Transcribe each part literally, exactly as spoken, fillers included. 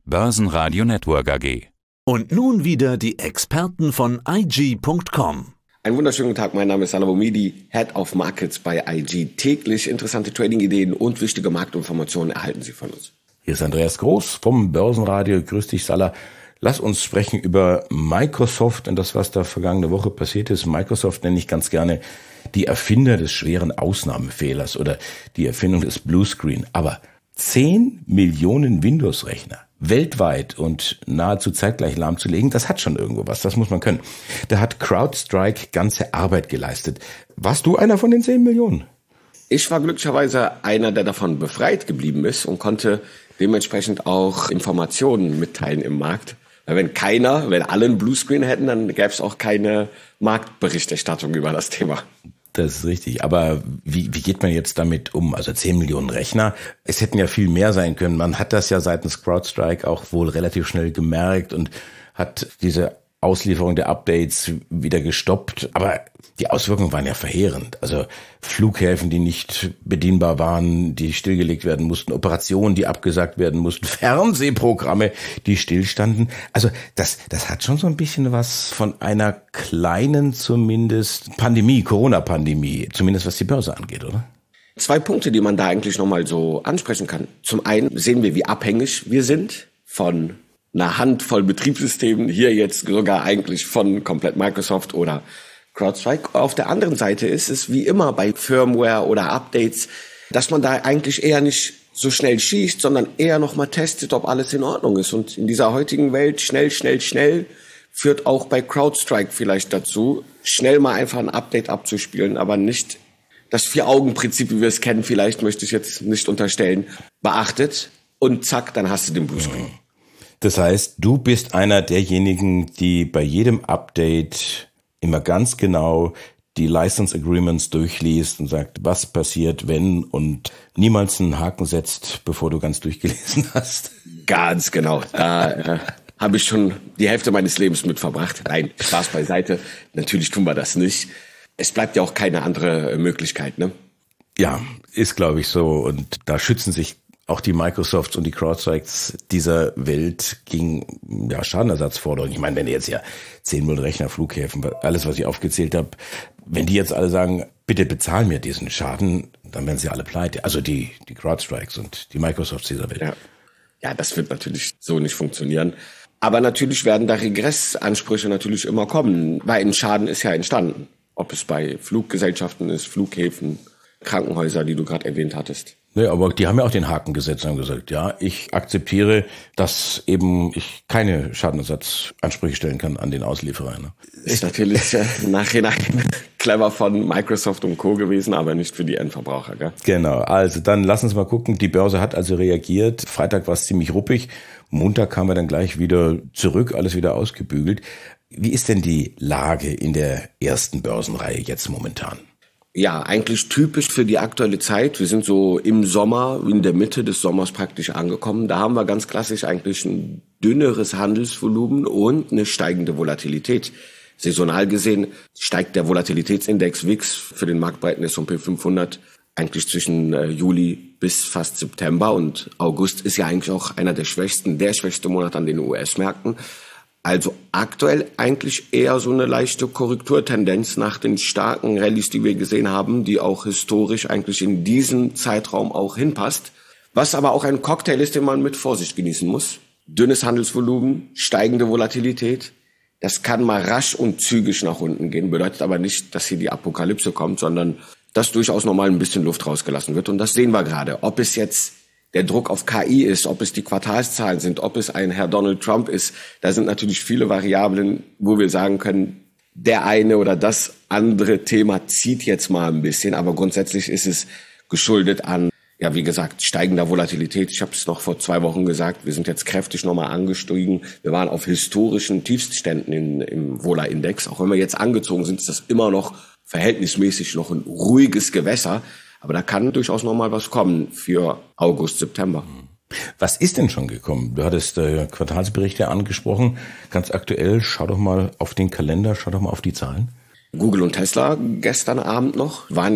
Börsenradio Network A G. Und nun wieder die Experten von I G Punkt com. Einen wunderschönen guten Tag, mein Name ist Salah Boumidi, Head of Markets bei I G. Täglich interessante Trading-Ideen und wichtige Marktinformationen erhalten Sie von uns. Hier ist Andreas Groß vom Börsenradio. Grüß dich, Salah. Lass uns sprechen über Microsoft und das, was da vergangene Woche passiert ist. Microsoft nenne ich ganz gerne die Erfinder des schweren Ausnahmefehlers oder die Erfindung des Bluescreen. Aber zehn Millionen Windows-Rechner weltweit und nahezu zeitgleich lahmzulegen, das hat schon irgendwo was, das muss man können. Da hat CrowdStrike ganze Arbeit geleistet. Warst du einer von den zehn Millionen? Ich war glücklicherweise einer, der davon befreit geblieben ist und konnte dementsprechend auch Informationen mitteilen im Markt. Weil wenn keiner, wenn alle einen Bluescreen hätten, dann gäbe es auch keine Marktberichterstattung über das Thema. Das ist richtig. Aber wie, wie geht man jetzt damit um? Also zehn Millionen Rechner. Es hätten ja viel mehr sein können. Man hat das ja seitens CrowdStrike auch wohl relativ schnell gemerkt und hat diese Auslieferung der Updates wieder gestoppt. Aber die Auswirkungen waren ja verheerend. Also Flughäfen, die nicht bedienbar waren, die stillgelegt werden mussten, Operationen, die abgesagt werden mussten, Fernsehprogramme, die stillstanden. Also das, das hat schon so ein bisschen was von einer kleinen zumindest Pandemie, Corona-Pandemie, zumindest was die Börse angeht, oder? Zwei Punkte, die man da eigentlich nochmal so ansprechen kann. Zum einen sehen wir, wie abhängig wir sind von einer Handvoll Betriebssystemen, hier jetzt sogar eigentlich von komplett Microsoft oder CrowdStrike. Auf der anderen Seite ist es wie immer bei Firmware oder Updates, dass man da eigentlich eher nicht so schnell schießt, sondern eher nochmal testet, ob alles in Ordnung ist. Und in dieser heutigen Welt schnell, schnell, schnell führt auch bei CrowdStrike vielleicht dazu, schnell mal einfach ein Update abzuspielen, aber nicht das Vier-Augen-Prinzip, wie wir es kennen, vielleicht möchte ich jetzt nicht unterstellen, beachtet und zack, dann hast du den Bluescreen. Das heißt, du bist einer derjenigen, die bei jedem Update immer ganz genau die License Agreements durchliest und sagt, was passiert, wenn, und niemals einen Haken setzt, bevor du ganz durchgelesen hast. Ganz genau. Da äh, habe ich schon die Hälfte meines Lebens mit verbracht. Nein, Spaß beiseite. Natürlich tun wir das nicht. Es bleibt ja auch keine andere Möglichkeit, ne? Ja, ist glaube ich so. Und da schützen sich auch die Microsofts und die CrowdStrikes dieser Welt gegen ja, Schadenersatzforderungen. Ich meine, wenn ihr jetzt ja zehn Millionen Rechner, Flughäfen, alles, was ich aufgezählt habe, wenn die jetzt alle sagen, bitte bezahl mir diesen Schaden, dann werden sie alle pleite. Also die, die CrowdStrikes und die Microsofts dieser Welt. Ja. ja, das wird natürlich so nicht funktionieren. Aber natürlich werden da Regressansprüche natürlich immer kommen, weil ein Schaden ist ja entstanden. Ob es bei Fluggesellschaften ist, Flughäfen, Krankenhäuser, die du gerade erwähnt hattest. Nee, aber die haben ja auch den Haken gesetzt und haben gesagt, ja, ich akzeptiere, dass eben ich keine Schadenersatzansprüche stellen kann an den Auslieferer. Ne? Ist natürlich äh, im Nachhinein clever von Microsoft und Co. gewesen, aber nicht für die Endverbraucher, gell? Genau, also dann lass uns mal gucken. Die Börse hat also reagiert. Freitag war es ziemlich ruppig. Montag kamen wir dann gleich wieder zurück, alles wieder ausgebügelt. Wie ist denn die Lage in der ersten Börsenreihe jetzt momentan? Ja, eigentlich typisch für die aktuelle Zeit. Wir sind so im Sommer, in der Mitte des Sommers praktisch angekommen. Da haben wir ganz klassisch eigentlich ein dünneres Handelsvolumen und eine steigende Volatilität. Saisonal gesehen steigt der Volatilitätsindex V I X für den marktbreiten S und P fünfhundert eigentlich zwischen äh, Juli bis fast September. Und August ist ja eigentlich auch einer der schwächsten, der schwächste Monat an den U S-Märkten. Also aktuell eigentlich eher so eine leichte Korrekturtendenz nach den starken Rallyes, die wir gesehen haben, die auch historisch eigentlich in diesen Zeitraum auch hinpasst. Was aber auch ein Cocktail ist, den man mit Vorsicht genießen muss. Dünnes Handelsvolumen, steigende Volatilität. Das kann mal rasch und zügig nach unten gehen, bedeutet aber nicht, dass hier die Apokalypse kommt, sondern dass durchaus nochmal ein bisschen Luft rausgelassen wird. Und das sehen wir gerade. Ob es jetzt der Druck auf K I ist, ob es die Quartalszahlen sind, ob es ein Herr Donald Trump ist, da sind natürlich viele Variablen, wo wir sagen können, der eine oder das andere Thema zieht jetzt mal ein bisschen, aber grundsätzlich ist es geschuldet an, ja wie gesagt, steigender Volatilität. Ich habe es noch vor zwei Wochen gesagt, wir sind jetzt kräftig nochmal angestiegen. Wir waren auf historischen Tiefstständen in, im Vola-Index. Auch wenn wir jetzt angezogen sind, ist das immer noch verhältnismäßig noch ein ruhiges Gewässer. Aber da kann durchaus noch mal was kommen für August, September. Was ist denn schon gekommen? Du hattest äh, Quartalsberichte angesprochen. Ganz aktuell, schau doch mal auf den Kalender, schau doch mal auf die Zahlen. Google und Tesla gestern Abend noch waren jetzt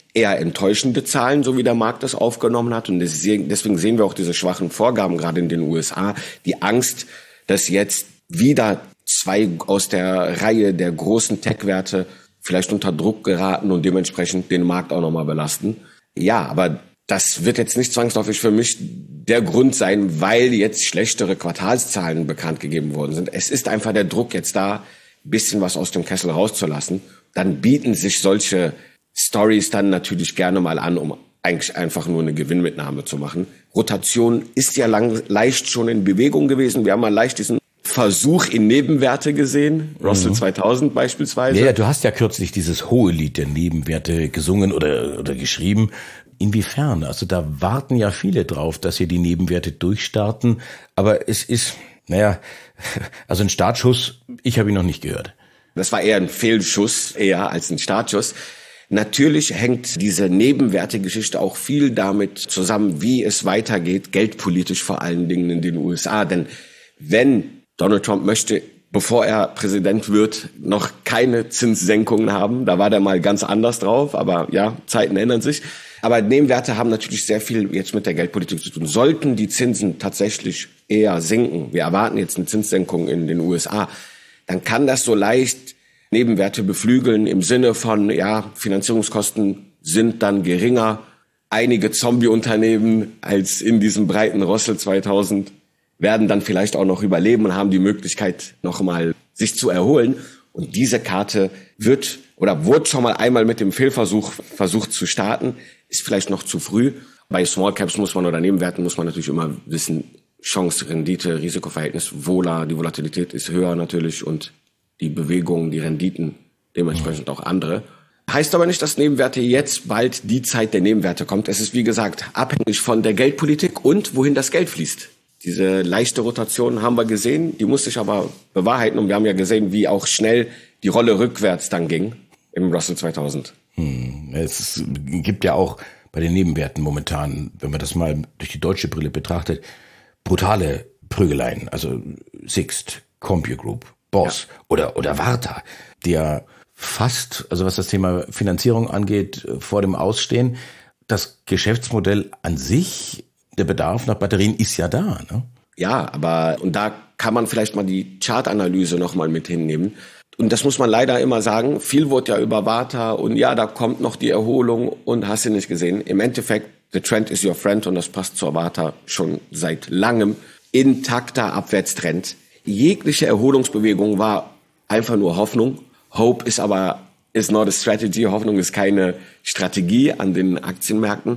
eher enttäuschende Zahlen, so wie der Markt das aufgenommen hat. Und deswegen sehen wir auch diese schwachen Vorgaben gerade in den U S A. Die Angst, dass jetzt wieder zwei aus der Reihe der großen Tech-Werte vielleicht unter Druck geraten und dementsprechend den Markt auch nochmal belasten. Ja, aber das wird jetzt nicht zwangsläufig für mich der Grund sein, weil jetzt schlechtere Quartalszahlen bekannt gegeben worden sind. Es ist einfach der Druck jetzt da, ein bisschen was aus dem Kessel rauszulassen. Dann bieten sich solche Stories dann natürlich gerne mal an, um eigentlich einfach nur eine Gewinnmitnahme zu machen. Rotation ist ja lang, leicht schon in Bewegung gewesen. Wir haben mal leicht diesen Versuch in Nebenwerte gesehen, Russell mhm. zweitausend beispielsweise. Ja, du hast ja kürzlich dieses hohe Lied der Nebenwerte gesungen oder, oder geschrieben. Inwiefern? Also da warten ja viele drauf, dass hier die Nebenwerte durchstarten. Aber es ist, naja, also ein Startschuss, ich habe ihn noch nicht gehört. Das war eher ein Fehlschuss, eher als ein Startschuss. Natürlich hängt diese Nebenwertegeschichte auch viel damit zusammen, wie es weitergeht, geldpolitisch vor allen Dingen in den U S A. Denn wenn Donald Trump möchte, bevor er Präsident wird, noch keine Zinssenkungen haben, da war der mal ganz anders drauf, aber ja, Zeiten ändern sich. Aber Nebenwerte haben natürlich sehr viel jetzt mit der Geldpolitik zu tun. Sollten die Zinsen tatsächlich eher sinken, wir erwarten jetzt eine Zinssenkung in den U S A, dann kann das so leicht Nebenwerte beflügeln im Sinne von, ja, Finanzierungskosten sind dann geringer. Einige Zombie-Unternehmen als in diesem breiten Russell zweitausend werden dann vielleicht auch noch überleben und haben die Möglichkeit, noch mal sich zu erholen. Und diese Karte wird oder wurde schon mal einmal mit dem Fehlversuch versucht zu starten, ist vielleicht noch zu früh. Bei Small Caps muss man oder Nebenwerten muss man natürlich immer wissen, Chance, Rendite, Risikoverhältnis, Vola, die Volatilität ist höher natürlich und die Bewegungen, die Renditen dementsprechend auch andere. Heißt aber nicht, dass Nebenwerte jetzt bald die Zeit der Nebenwerte kommt. Es ist, wie gesagt, abhängig von der Geldpolitik und wohin das Geld fließt. Diese leichte Rotation haben wir gesehen, die muss sich aber bewahrheiten. Und wir haben ja gesehen, wie auch schnell die Rolle rückwärts dann ging im Russell zweitausend. Hm, es gibt ja auch bei den Nebenwerten momentan, wenn man das mal durch die deutsche Brille betrachtet, brutale Prügeleien. Also Sixt, CompuGroup, Boss ja. oder oder Warta, die ja fast, also was das Thema Finanzierung angeht, vor dem Ausstehen. Das Geschäftsmodell an sich, der Bedarf nach Batterien ist ja da, ne? Ja, aber und da kann man vielleicht mal die Chartanalyse noch mal mit hinnehmen. Und das muss man leider immer sagen. Viel wurde ja über Warta und ja, da kommt noch die Erholung und hast du nicht gesehen. Im Endeffekt, the trend is your friend und das passt zur Warta schon seit langem. Intakter Abwärtstrend. Jegliche Erholungsbewegung war einfach nur Hoffnung. Hope ist aber is not a strategy. Hoffnung ist keine Strategie an den Aktienmärkten.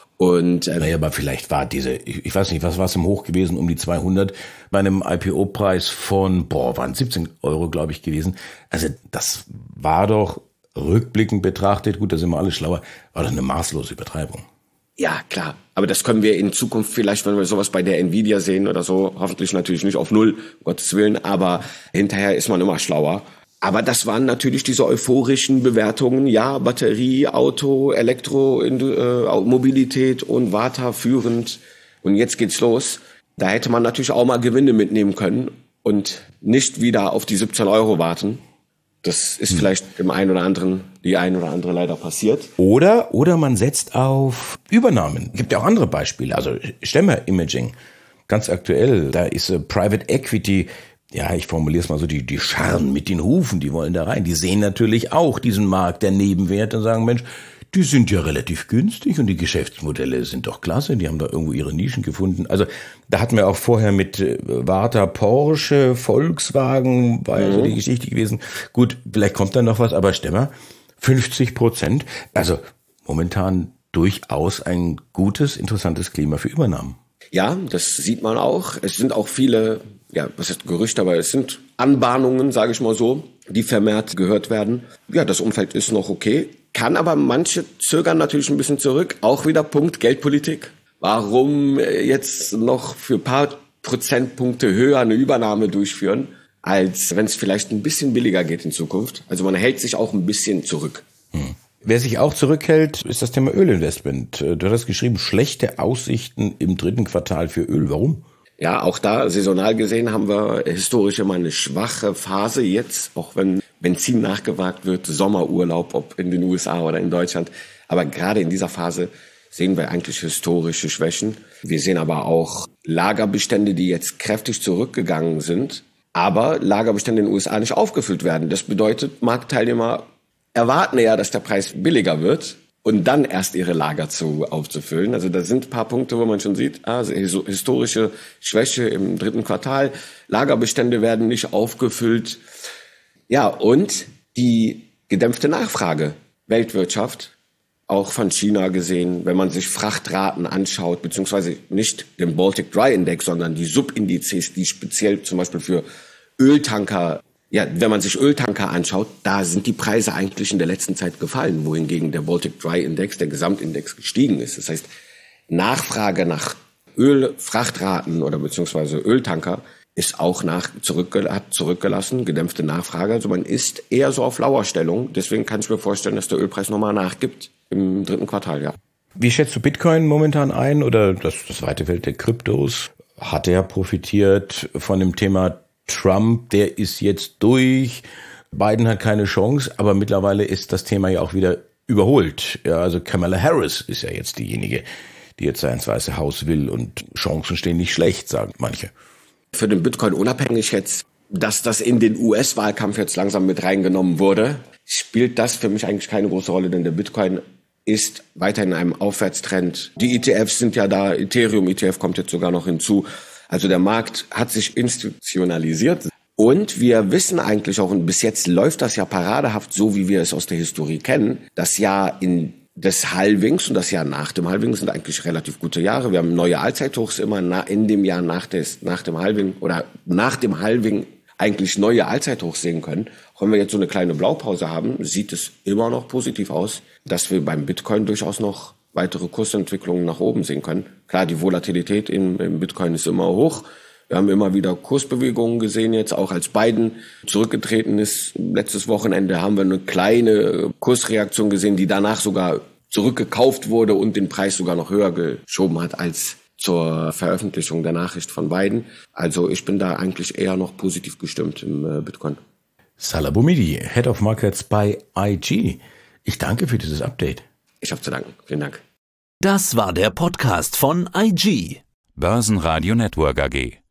Und äh, naja, aber vielleicht war diese, ich, ich weiß nicht, was war es im Hoch gewesen, um die zweihundert, bei einem I P O-Preis von, boah, waren siebzehn Euro, glaube ich, gewesen. Also das war doch rückblickend betrachtet, gut, da sind wir alle schlauer, war doch eine maßlose Übertreibung. Ja, klar. Aber das können wir in Zukunft vielleicht, wenn wir sowas bei der Nvidia sehen oder so, hoffentlich natürlich nicht auf Null, um Gottes Willen, aber hinterher ist man immer schlauer. Aber das waren natürlich diese euphorischen Bewertungen, ja, Batterie, Auto, Elektro, äh, Mobilität und Warta führend. Und jetzt geht's los. Da hätte man natürlich auch mal Gewinne mitnehmen können und nicht wieder auf die siebzehn Euro warten. Das ist hm. vielleicht dem einen oder anderen, die ein oder andere leider passiert. Oder, oder man setzt auf Übernahmen. Gibt ja auch andere Beispiele. Also Stemmer Imaging, ganz aktuell. Da ist äh, Private Equity. Ja, ich formuliere es mal so, die, die scharren mit den Hufen, die wollen da rein. Die sehen natürlich auch diesen Markt der Nebenwerte und sagen, Mensch, die sind ja relativ günstig und die Geschäftsmodelle sind doch klasse, die haben da irgendwo ihre Nischen gefunden. Also da hatten wir auch vorher mit Warta, Porsche, Volkswagen, war ja so die Geschichte gewesen. Gut, vielleicht kommt da noch was, aber Stemmer, fünfzig Prozent. Also momentan durchaus ein gutes, interessantes Klima für Übernahmen. Ja, das sieht man auch. Es sind auch viele, ja, was heißt Gerüchte, aber es sind Anbahnungen, sage ich mal so, die vermehrt gehört werden. Ja, das Umfeld ist noch okay, kann aber manche zögern natürlich ein bisschen zurück. Auch wieder Punkt Geldpolitik. Warum jetzt noch für ein paar Prozentpunkte höher eine Übernahme durchführen, als wenn es vielleicht ein bisschen billiger geht in Zukunft? Also man hält sich auch ein bisschen zurück. Hm. Wer sich auch zurückhält, ist das Thema Ölinvestment. Du hast geschrieben, schlechte Aussichten im dritten Quartal für Öl. Warum? Ja, auch da saisonal gesehen haben wir historisch immer eine schwache Phase jetzt, auch wenn Benzin nachgefragt wird, Sommerurlaub, ob in den U S A oder in Deutschland. Aber gerade in dieser Phase sehen wir eigentlich historische Schwächen. Wir sehen aber auch Lagerbestände, die jetzt kräftig zurückgegangen sind, aber Lagerbestände in den U S A nicht aufgefüllt werden. Das bedeutet, Marktteilnehmer erwarten eher, dass der Preis billiger wird und dann erst ihre Lager zu, aufzufüllen. Also da sind ein paar Punkte, wo man schon sieht, also historische Schwäche im dritten Quartal. Lagerbestände werden nicht aufgefüllt. Ja, und die gedämpfte Nachfrage. Weltwirtschaft, auch von China gesehen, wenn man sich Frachtraten anschaut, beziehungsweise nicht den Baltic Dry Index, sondern die Subindizes, die speziell zum Beispiel für Öltanker, ja, wenn man sich Öltanker anschaut, da sind die Preise eigentlich in der letzten Zeit gefallen, wohingegen der Baltic Dry Index, der Gesamtindex, gestiegen ist. Das heißt, Nachfrage nach Ölfrachtraten oder beziehungsweise Öltanker ist auch nach zurückge- hat zurückgelassen, gedämpfte Nachfrage. Also man ist eher so auf Lauerstellung. Deswegen kann ich mir vorstellen, dass der Ölpreis nochmal nachgibt im dritten Quartal, ja. Wie schätzt du Bitcoin momentan ein oder das, das weite Feld der Kryptos? Hat er profitiert von dem Thema Trump? Der ist jetzt durch. Biden hat keine Chance, aber mittlerweile ist das Thema ja auch wieder überholt. Ja, also Kamala Harris ist ja jetzt diejenige, die jetzt ins Weiße Haus will und Chancen stehen nicht schlecht, sagen manche. Für den Bitcoin unabhängig jetzt, dass das in den U S-Wahlkampf jetzt langsam mit reingenommen wurde, spielt das für mich eigentlich keine große Rolle, denn der Bitcoin ist weiterhin in einem Aufwärtstrend. Die E T Fs sind ja da, Ethereum E T F kommt jetzt sogar noch hinzu. Also der Markt hat sich institutionalisiert und wir wissen eigentlich auch, und bis jetzt läuft das ja paradehaft so, wie wir es aus der Historie kennen, das Jahr in des Halvings und das Jahr nach dem Halving sind eigentlich relativ gute Jahre. Wir haben neue Allzeithochs immer in dem Jahr nach, des, nach dem Halving oder nach dem Halving eigentlich neue Allzeithochs sehen können. Auch wenn wir jetzt so eine kleine Blaupause haben, sieht es immer noch positiv aus, dass wir beim Bitcoin durchaus noch weitere Kursentwicklungen nach oben sehen können. Klar, die Volatilität im, im Bitcoin ist immer hoch. Wir haben immer wieder Kursbewegungen gesehen jetzt, auch als Biden zurückgetreten ist. Letztes Wochenende haben wir eine kleine Kursreaktion gesehen, die danach sogar zurückgekauft wurde und den Preis sogar noch höher geschoben hat als zur Veröffentlichung der Nachricht von Biden. Also ich bin da eigentlich eher noch positiv gestimmt im Bitcoin. Salah Boumidi, Head of Markets bei I G. Ich danke für dieses Update. Ich habe zu danken. Vielen Dank. Das war der Podcast von I G. Börsenradio Network A G.